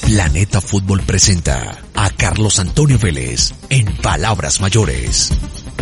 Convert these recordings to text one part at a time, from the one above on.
Planeta Fútbol presenta a Carlos Antonio Vélez en Palabras Mayores.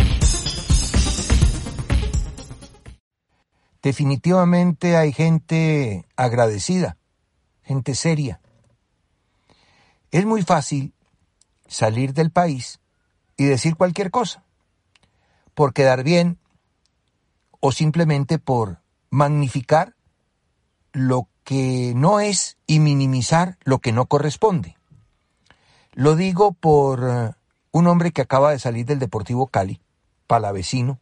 Definitivamente hay gente agradecida, gente seria. Es muy fácil salir del país y decir cualquier cosa, por quedar bien o simplemente por magnificar lo que no es y minimizar lo que no corresponde. Lo digo por un hombre que acaba de salir del Deportivo Cali, palavecino.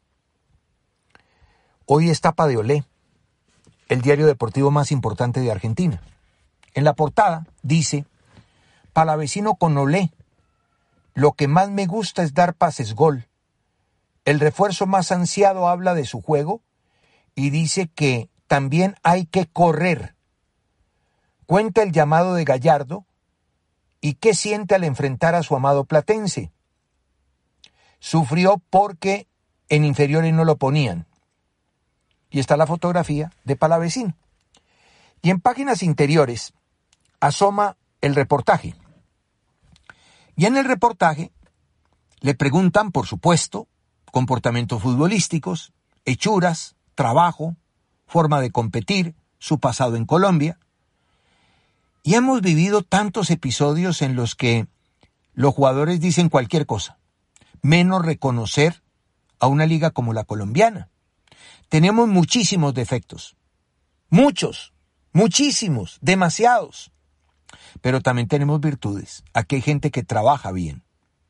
Hoy es tapa de Olé, el diario deportivo más importante de Argentina. En la portada dice: palavecino con Olé, lo que más me gusta es dar pases gol. El refuerzo más ansiado habla de su juego y dice que también hay que correr. Cuenta el llamado de Gallardo y qué siente al enfrentar a su amado platense. Sufrió porque en inferiores no lo ponían. Y está la fotografía de palavecino. Y en páginas interiores asoma el reportaje. Y en el reportaje le preguntan, por supuesto, comportamientos futbolísticos, hechuras, trabajo, forma de competir, su pasado en Colombia. Y hemos vivido tantos episodios en los que los jugadores dicen cualquier cosa, menos reconocer a una liga como la colombiana. Tenemos muchísimos defectos, muchísimos, demasiados, pero también tenemos virtudes. Aquí hay gente que trabaja bien,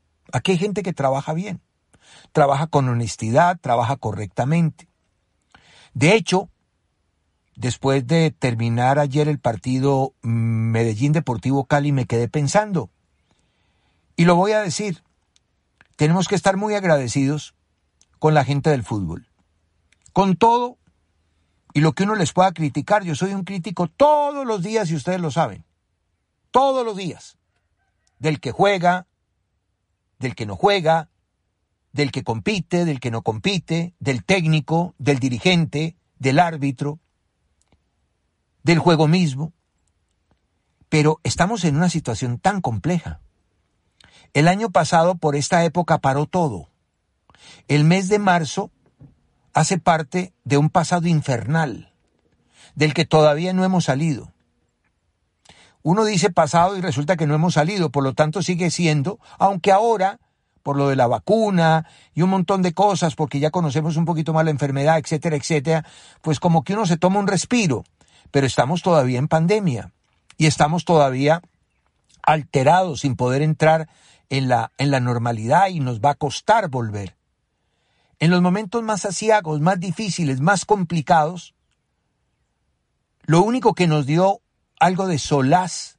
trabaja con honestidad, trabaja correctamente. De hecho, después de terminar ayer el partido Medellín Deportivo Cali, me quedé pensando, y lo voy a decir, tenemos que estar muy agradecidos con la gente del fútbol, con todo y lo que uno les pueda criticar. Yo soy un crítico todos los días y ustedes lo saben, todos los días, del que juega, del que no juega, del que compite, del que no compite, del técnico, del dirigente, del árbitro, del juego mismo. Pero estamos en una situación tan compleja. El año pasado, por esta época, paró todo. El mes de marzo hace parte de un pasado infernal, del que todavía no hemos salido. Uno dice pasado y resulta que no hemos salido, por lo tanto sigue siendo, aunque ahora, por lo de la vacuna y un montón de cosas, porque ya conocemos un poquito más la enfermedad, etcétera, etcétera, pues como que uno se toma un respiro, pero estamos todavía en pandemia y estamos todavía alterados sin poder entrar en la normalidad y nos va a costar volver. En los momentos más aciagos, más difíciles, más complicados, lo único que nos dio algo de solaz,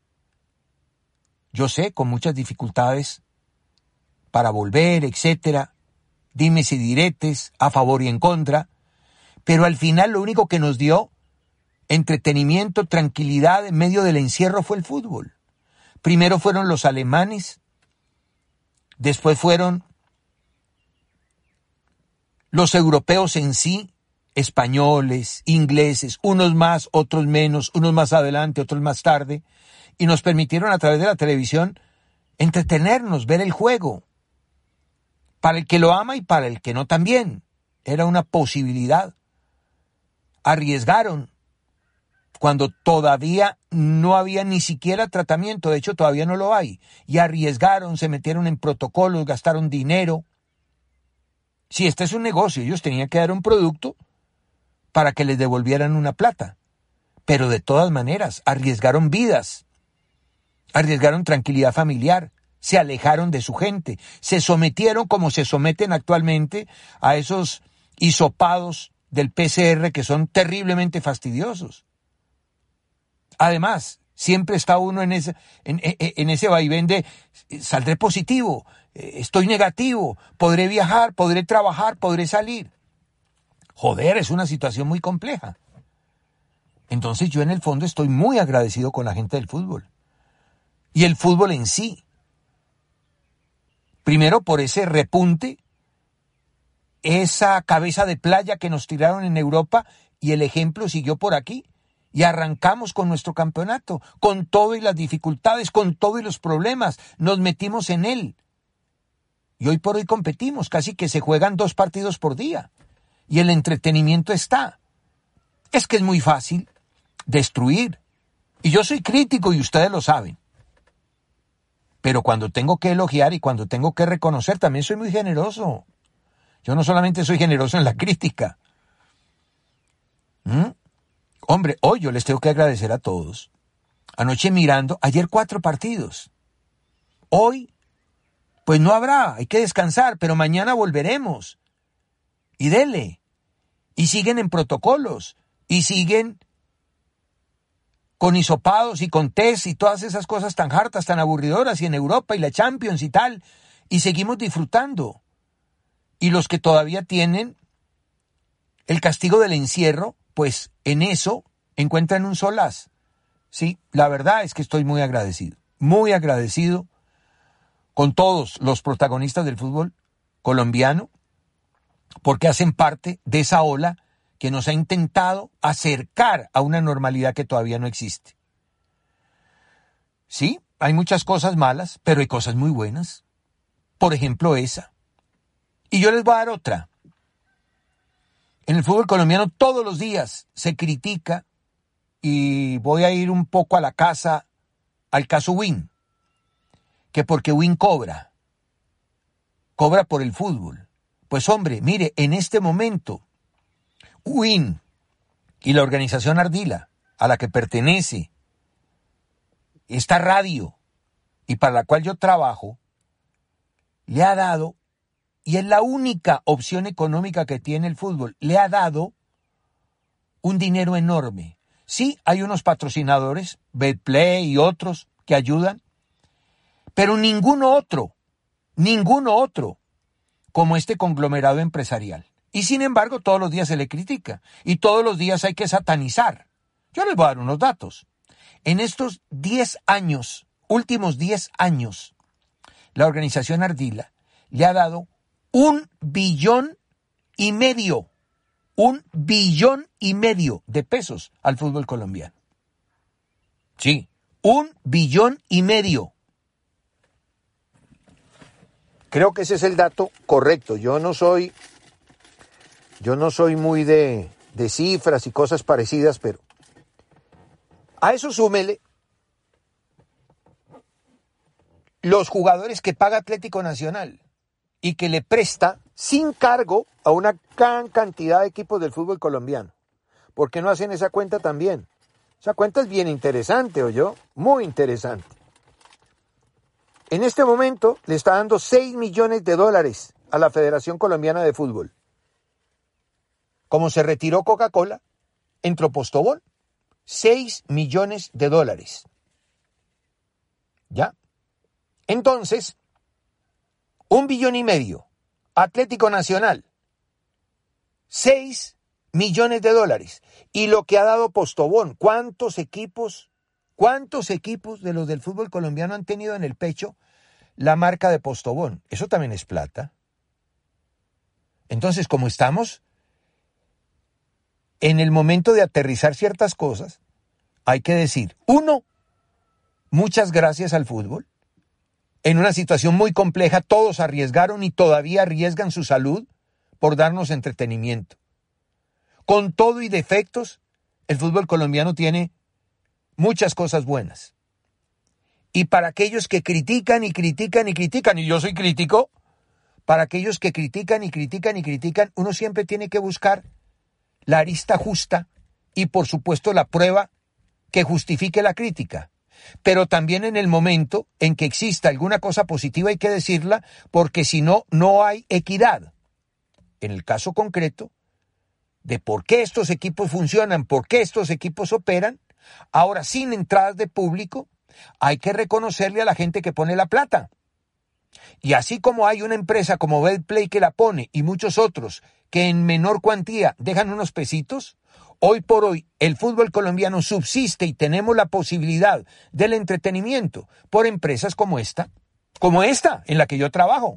yo sé, con muchas dificultades para volver, etcétera, dimes y diretes, a favor y en contra, pero al final lo único que nos dio entretenimiento, tranquilidad en medio del encierro fue el fútbol. Primero fueron los alemanes, después fueron los europeos en sí, españoles, ingleses, unos más, otros menos, unos más adelante, otros más tarde, y nos permitieron a través de la televisión entretenernos, ver el juego. Para el que lo ama y para el que no también. Era una posibilidad. Arriesgaron cuando todavía no había ni siquiera tratamiento, de hecho todavía no lo hay. Y arriesgaron, se metieron en protocolos, gastaron dinero. Si este es un negocio, ellos tenían que dar un producto para que les devolvieran una plata. Pero de todas maneras, arriesgaron vidas, arriesgaron tranquilidad familiar, se alejaron de su gente, se sometieron como se someten actualmente a esos hisopados del PCR que son terriblemente fastidiosos. Además, siempre está uno en ese vaivén de saldré positivo, estoy negativo, podré viajar, podré trabajar, podré salir. Joder, es una situación muy compleja. Entonces yo en el fondo estoy muy agradecido con la gente del fútbol. Y el fútbol en sí. Primero por ese repunte, esa cabeza de playa que nos tiraron en Europa y el ejemplo siguió por aquí. Y arrancamos con nuestro campeonato, con todo y las dificultades, con todo y los problemas. Nos metimos en él. Y hoy por hoy competimos, casi que se juegan 2 partidos por día. Y el entretenimiento está. Es que es muy fácil destruir. Y yo soy crítico y ustedes lo saben. Pero cuando tengo que elogiar y cuando tengo que reconocer, también soy muy generoso. Yo no solamente soy generoso en la crítica. Hombre, hoy yo les tengo que agradecer a todos. Anoche mirando, ayer 4 partidos. Hoy, pues no habrá, hay que descansar, pero mañana volveremos. Y dele. Y siguen en protocolos. Y siguen con hisopados y con test y todas esas cosas tan hartas, tan aburridoras, y en Europa y la Champions y tal. Y seguimos disfrutando. Y los que todavía tienen el castigo del encierro, pues en eso encuentran un solaz. Sí, la verdad es que estoy muy agradecido con todos los protagonistas del fútbol colombiano, porque hacen parte de esa ola que nos ha intentado acercar a una normalidad que todavía no existe. Sí, hay muchas cosas malas, pero hay cosas muy buenas. Por ejemplo, esa. Y yo les voy a dar otra. En el fútbol colombiano todos los días se critica, y voy a ir un poco a la casa, al caso Win, que porque Win cobra por el fútbol. Pues hombre, mire, en este momento, Win y la organización Ardila, a la que pertenece esta radio y para la cual yo trabajo, le ha dado, y es la única opción económica que tiene el fútbol, le ha dado un dinero enorme. Sí, hay unos patrocinadores, Betplay y otros, que ayudan, pero ninguno otro, como este conglomerado empresarial. Y sin embargo, todos los días se le critica, y todos los días hay que satanizar. Yo les voy a dar unos datos. En estos 10 años, últimos 10 años, la organización Ardila le ha dado 1,5 billones, 1,5 billones de pesos al fútbol colombiano. Sí, 1,5 billones. Creo que ese es el dato correcto. Yo no soy muy de cifras y cosas parecidas, pero a eso súmele los jugadores que paga Atlético Nacional y que le presta sin cargo a una gran cantidad de equipos del fútbol colombiano. ¿Por qué no hacen esa cuenta también? Esa cuenta es bien interesante, ¿oyó? Muy interesante. En este momento le está dando $6 millones a la Federación Colombiana de Fútbol. Como se retiró Coca-Cola, entró Postobón. $6 millones. ¿Ya? Entonces, 1,5 billones. Atlético Nacional, $6 millones. Y lo que ha dado Postobón, ¿cuántos equipos de los del fútbol colombiano han tenido en el pecho la marca de Postobón? Eso también es plata. Entonces, como estamos en el momento de aterrizar ciertas cosas, hay que decir, 1, muchas gracias al fútbol. En una situación muy compleja, todos arriesgaron y todavía arriesgan su salud por darnos entretenimiento. Con todo y defectos, el fútbol colombiano tiene muchas cosas buenas. Y para aquellos que critican, y yo soy crítico, para aquellos que critican, uno siempre tiene que buscar la arista justa y, por supuesto, la prueba que justifique la crítica. Pero también en el momento en que exista alguna cosa positiva hay que decirla, porque si no, no hay equidad. En el caso concreto de por qué estos equipos funcionan, por qué estos equipos operan, ahora sin entradas de público, hay que reconocerle a la gente que pone la plata. Y así como hay una empresa como Betplay que la pone y muchos otros que en menor cuantía dejan unos pesitos, hoy por hoy el fútbol colombiano subsiste y tenemos la posibilidad del entretenimiento por empresas como esta en la que yo trabajo.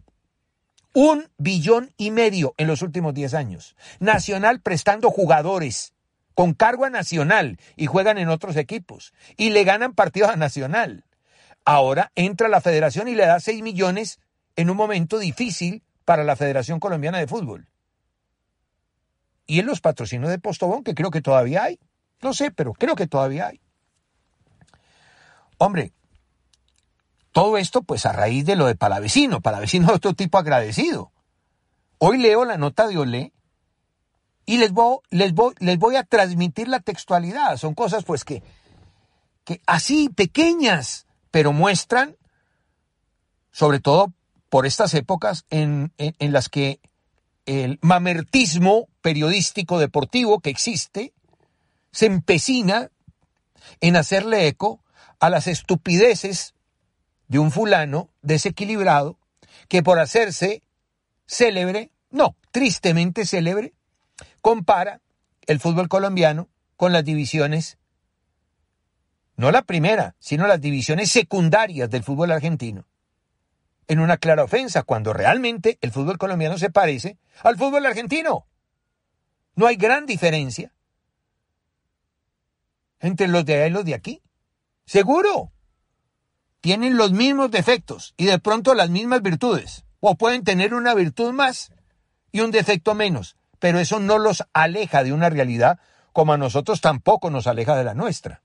1,5 billones en los últimos 10 años. Nacional prestando jugadores con cargo a Nacional y juegan en otros equipos y le ganan partidos a Nacional. Ahora entra la federación y le da 6 millones en un momento difícil para la Federación Colombiana de Fútbol. Y en los patrocinios de Postobón, que creo que todavía hay. No sé, pero creo que todavía hay. Hombre, todo esto pues a raíz de lo de Palavecino. Palavecino es otro tipo agradecido. Hoy leo la nota de Olé y les voy a transmitir la textualidad. Son cosas pues que así pequeñas, pero muestran, sobre todo por estas épocas en las que el mamertismo periodístico deportivo que existe se empecina en hacerle eco a las estupideces de un fulano desequilibrado que por hacerse célebre, no, tristemente célebre, compara el fútbol colombiano con las divisiones, no la primera, sino las divisiones secundarias del fútbol argentino, en una clara ofensa, cuando realmente el fútbol colombiano se parece al fútbol argentino. No hay gran diferencia entre los de allá y los de aquí. Seguro. Tienen los mismos defectos y de pronto las mismas virtudes. O pueden tener una virtud más y un defecto menos. Pero eso no los aleja de una realidad como a nosotros tampoco nos aleja de la nuestra.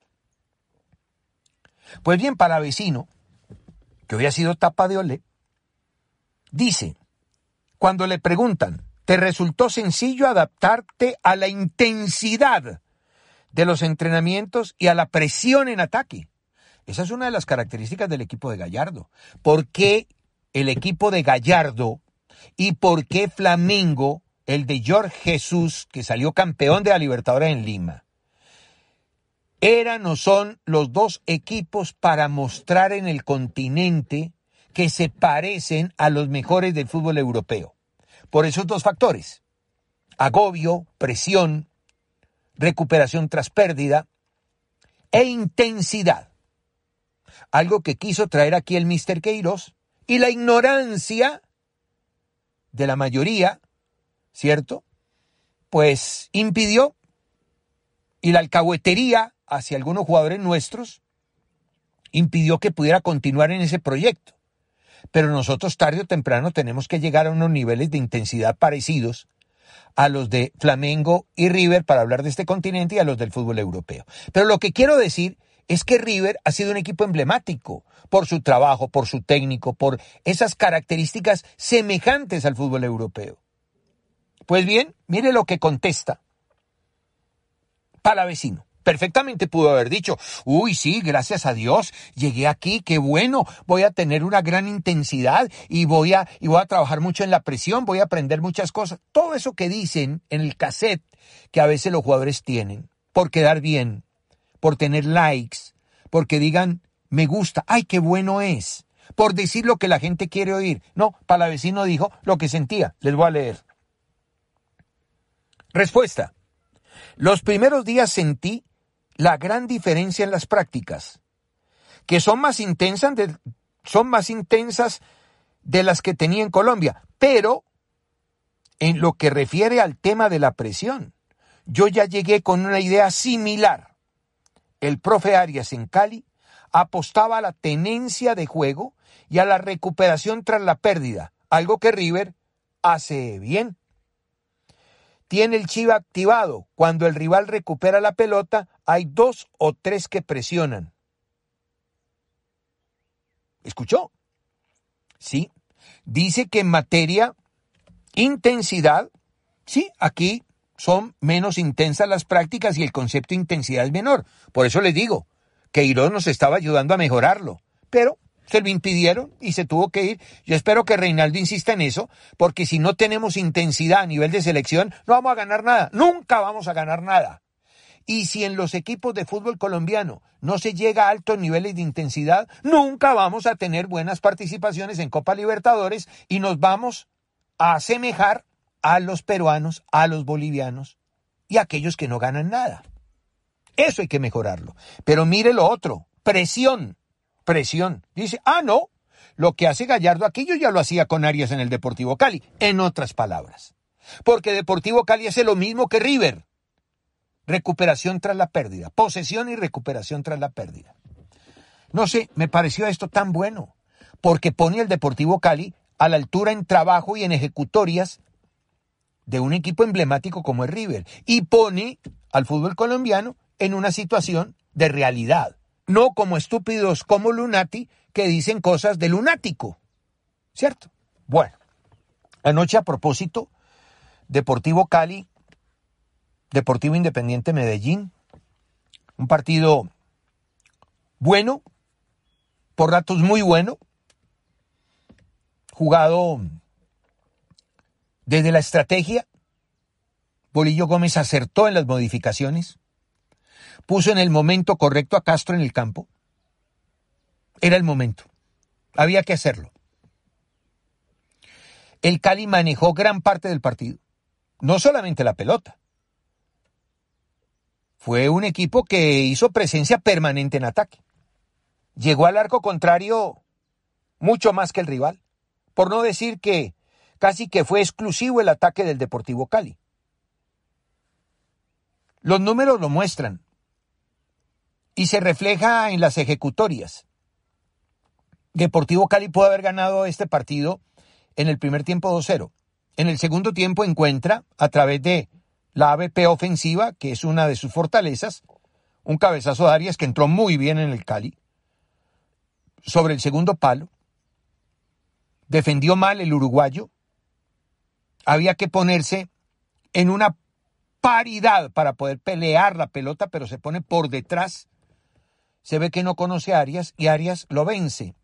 Pues bien, Palavecino, que hoy ha sido tapa de Olé, dice, cuando le preguntan, ¿te resultó sencillo adaptarte a la intensidad de los entrenamientos y a la presión en ataque? Esa es una de las características del equipo de Gallardo. ¿Por qué el equipo de Gallardo y por qué Flamengo, el de Jorge Jesús, que salió campeón de la Libertadores en Lima, eran o son los dos equipos para mostrar en el continente que se parecen a los mejores del fútbol europeo? Por esos dos factores: agobio, presión, recuperación tras pérdida e intensidad. Algo que quiso traer aquí el Mr. Queiroz y la ignorancia de la mayoría, ¿cierto? Pues impidió, y la alcahuetería hacia algunos jugadores nuestros impidió que pudiera continuar en ese proyecto. Pero nosotros tarde o temprano tenemos que llegar a unos niveles de intensidad parecidos a los de Flamengo y River para hablar de este continente y a los del fútbol europeo. Pero lo que quiero decir es que River ha sido un equipo emblemático por su trabajo, por su técnico, por esas características semejantes al fútbol europeo. Pues bien, mire lo que contesta Palavecino. Perfectamente pudo haber dicho, uy, sí, gracias a Dios, llegué aquí, qué bueno, voy a tener una gran intensidad y voy a trabajar mucho en la presión, voy a aprender muchas cosas. Todo eso que dicen en el cassette que a veces los jugadores tienen, por quedar bien, por tener likes, porque digan, me gusta, ay, qué bueno es, por decir lo que la gente quiere oír. No, Palavecino dijo lo que sentía. Les voy a leer. Respuesta. Los primeros días sentí la gran diferencia en las prácticas, que son más intensas de las que tenía en Colombia, pero en lo que refiere al tema de la presión, yo ya llegué con una idea similar. El profe Arias en Cali apostaba a la tenencia de juego y a la recuperación tras la pérdida, algo que River hace bien. Tiene el chivo activado. Cuando el rival recupera la pelota, hay 2 o 3 que presionan. ¿Escuchó? Sí. Dice que en materia intensidad, sí, aquí son menos intensas las prácticas y el concepto de intensidad es menor. Por eso les digo, Queiroz nos estaba ayudando a mejorarlo, pero se lo impidieron y se tuvo que ir. Yo espero que Reinaldo insista en eso, porque si no tenemos intensidad a nivel de selección, no vamos a ganar nada. Nunca vamos a ganar nada. Y si en los equipos de fútbol colombiano no se llega a altos niveles de intensidad, nunca vamos a tener buenas participaciones en Copa Libertadores y nos vamos a asemejar a los peruanos, a los bolivianos y a aquellos que no ganan nada. Eso hay que mejorarlo. Pero mire lo otro, presión. Dice, no, lo que hace Gallardo aquí yo ya lo hacía con Arias en el Deportivo Cali, en otras palabras. Porque Deportivo Cali hace lo mismo que River. recuperación tras la pérdida, posesión y recuperación tras la pérdida. No sé, me pareció esto tan bueno, porque pone al Deportivo Cali a la altura en trabajo y en ejecutorias de un equipo emblemático como es River, y pone al fútbol colombiano en una situación de realidad, no como estúpidos como Lunati que dicen cosas de lunático, ¿cierto? Bueno, anoche a propósito, Deportivo Cali, Deportivo Independiente Medellín, un partido bueno, por ratos muy bueno, jugado desde la estrategia. Bolillo Gómez acertó en las modificaciones, puso en el momento correcto a Castro en el campo. Era el momento, había que hacerlo. El Cali manejó gran parte del partido, no solamente la pelota. Fue un equipo que hizo presencia permanente en ataque. Llegó al arco contrario mucho más que el rival, por no decir que casi que fue exclusivo el ataque del Deportivo Cali. Los números lo muestran y se refleja en las ejecutorias. Deportivo Cali pudo haber ganado este partido en el primer tiempo 2-0. En el segundo tiempo encuentra, a través de la ABP ofensiva, que es una de sus fortalezas, un cabezazo de Arias que entró muy bien en el Cali, sobre el segundo palo. Defendió mal el uruguayo. Había que ponerse en una paridad para poder pelear la pelota, pero se pone por detrás. Se ve que no conoce a Arias y Arias lo vence.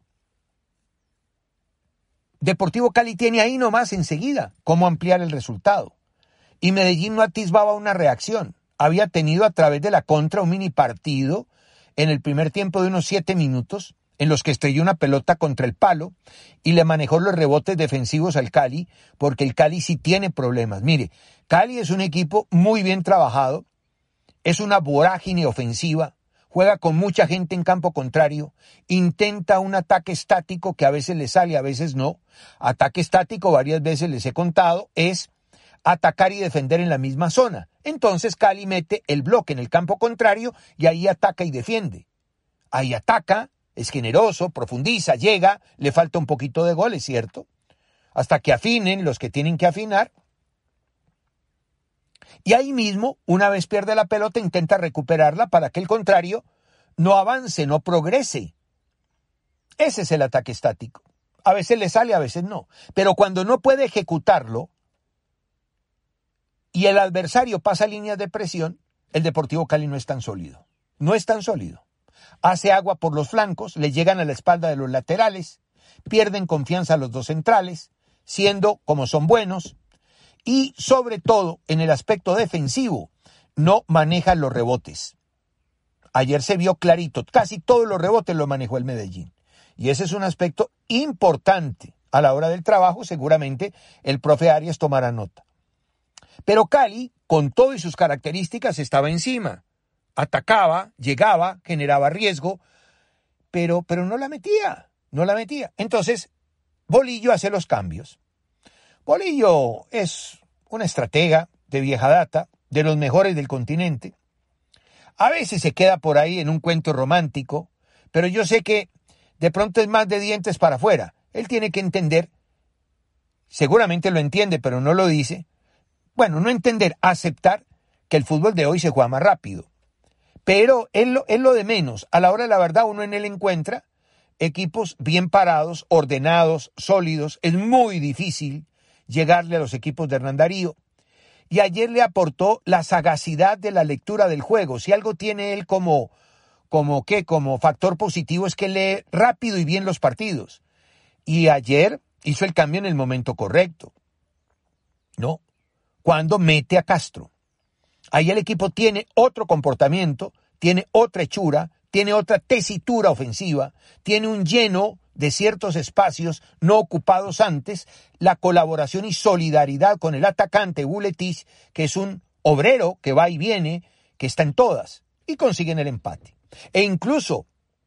Deportivo Cali tiene ahí nomás enseguida cómo ampliar el resultado. Y Medellín no atisbaba una reacción. Había tenido a través de la contra un mini partido en el primer tiempo de unos 7 minutos en los que estrelló una pelota contra el palo y le manejó los rebotes defensivos al Cali, porque el Cali sí tiene problemas. Mire, Cali es un equipo muy bien trabajado, es una vorágine ofensiva, juega con mucha gente en campo contrario, intenta un ataque estático que a veces le sale, a veces no. Ataque estático, varias veces les he contado, es atacar y defender en la misma zona. Entonces Cali mete el bloque en el campo contrario y ahí ataca y defiende. Ahí ataca, es generoso, profundiza, llega, le falta un poquito de gol, es cierto, hasta que afinen los que tienen que afinar. Y ahí mismo, una vez pierde la pelota, intenta recuperarla para que el contrario no avance, no progrese. Ese es el ataque estático. A veces le sale, a veces no. Pero cuando no puede ejecutarlo y el adversario pasa líneas de presión, el Deportivo Cali no es tan sólido. No es tan sólido. Hace agua por los flancos, le llegan a la espalda de los laterales, pierden confianza a los dos centrales, siendo como son buenos, y sobre todo en el aspecto defensivo, no manejan los rebotes. Ayer se vio clarito, casi todos los rebotes los manejó el Medellín. Y ese es un aspecto importante. A la hora del trabajo, seguramente el profe Arias tomará nota. Pero Cali, con todo y sus características, estaba encima. Atacaba, llegaba, generaba riesgo, pero no la metía. Entonces, Bolillo hace los cambios. Bolillo es una estratega de vieja data, de los mejores del continente. A veces se queda por ahí en un cuento romántico, pero yo sé que de pronto es más de dientes para afuera. Él tiene que entender, seguramente lo entiende, pero no lo dice. Bueno, no entender, aceptar que el fútbol de hoy se juega más rápido. Pero es lo de menos. A la hora de la verdad uno en él encuentra equipos bien parados, ordenados, sólidos. Es muy difícil llegarle a los equipos de Hernán Darío. Y ayer le aportó la sagacidad de la lectura del juego. Si algo tiene él como factor positivo es que lee rápido y bien los partidos. Y ayer hizo el cambio en el momento correcto, ¿no? Cuando mete a Castro. Ahí el equipo tiene otro comportamiento, tiene otra hechura, tiene otra tesitura ofensiva, tiene un lleno de ciertos espacios no ocupados antes, la colaboración y solidaridad con el atacante Buletich, que es un obrero que va y viene, que está en todas, y consiguen el empate. E incluso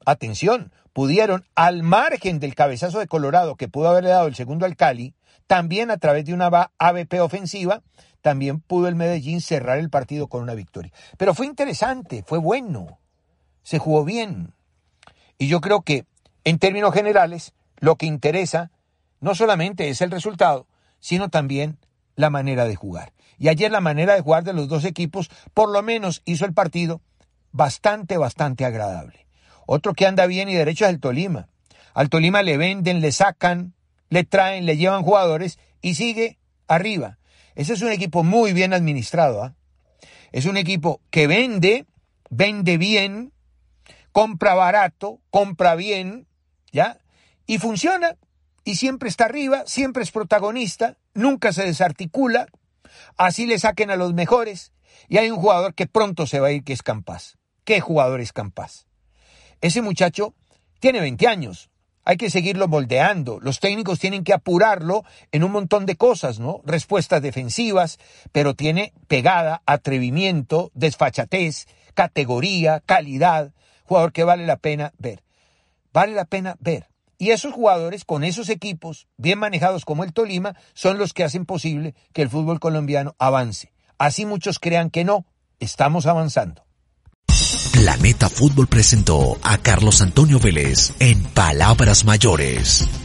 atención, pudieron, al margen del cabezazo de Colorado que pudo haberle dado el segundo al Cali, también a través de una ABP ofensiva, también pudo el Medellín cerrar el partido con una victoria. Pero fue interesante, fue bueno, se jugó bien. Y yo creo que, en términos generales, lo que interesa no solamente es el resultado, sino también la manera de jugar. Y ayer la manera de jugar de los dos equipos, por lo menos hizo el partido bastante agradable. Otro que anda bien y derecho es el Tolima. Al Tolima le venden, le sacan, le traen, le llevan jugadores y sigue arriba. Ese es un equipo muy bien administrado, ¿eh? Es un equipo que vende bien, compra barato, compra bien, ¿ya? Y funciona, y siempre está arriba, siempre es protagonista, nunca se desarticula, así le saquen a los mejores, y hay un jugador que pronto se va a ir, que es Campás. ¿Qué jugador es Campás? Ese muchacho tiene 20 años, hay que seguirlo moldeando, los técnicos tienen que apurarlo en un montón de cosas, ¿no? Respuestas defensivas, pero tiene pegada, atrevimiento, desfachatez, categoría, calidad, jugador que vale la pena ver. Vale la pena ver. Y esos jugadores con esos equipos bien manejados como el Tolima son los que hacen posible que el fútbol colombiano avance. Así muchos crean que no, estamos avanzando. Planeta Fútbol presentó a Carlos Antonio Vélez en Palabras Mayores.